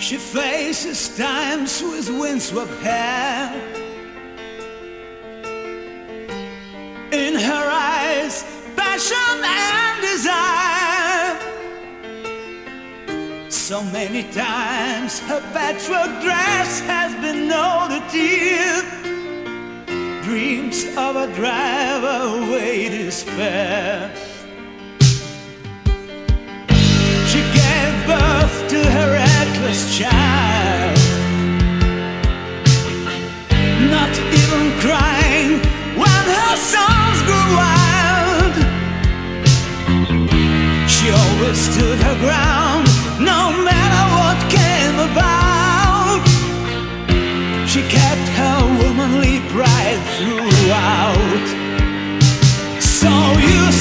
She faces times with windswept hair. In her eyes, passion and desire. So many times her patchwork dress has been auditive. Dreams of a drive away despair. She gave birth to her reckless child, not even crying when her sons grew wild. She always stood her ground, no matter what came about. She kept her womanly pride throughout. So you